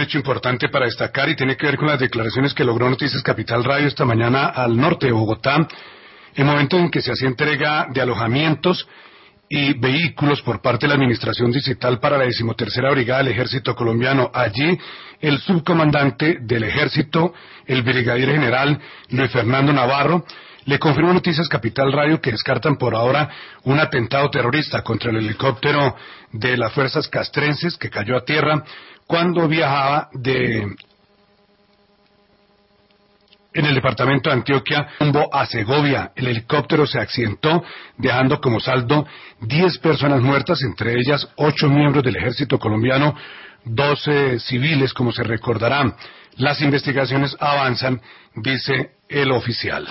hecho importante para destacar y tiene que ver con las declaraciones que logró Noticias Capital Radio esta mañana al norte de Bogotá, en momento en que se hacía entrega de alojamientos y vehículos por parte de la Administración Distrital para la 13ª Brigada del Ejército Colombiano. Allí, el subcomandante del Ejército, el brigadier general Luis Fernando Navarro, le confirmó a Noticias Capital Radio que descartan por ahora un atentado terrorista contra el helicóptero de las fuerzas castrenses que cayó a tierra cuando viajaba en el departamento de Antioquia rumbo a Segovia. El helicóptero se accidentó, dejando como saldo 10 personas muertas, entre ellas 8 miembros del ejército colombiano, 12 civiles, como se recordará. Las investigaciones avanzan, dice el oficial.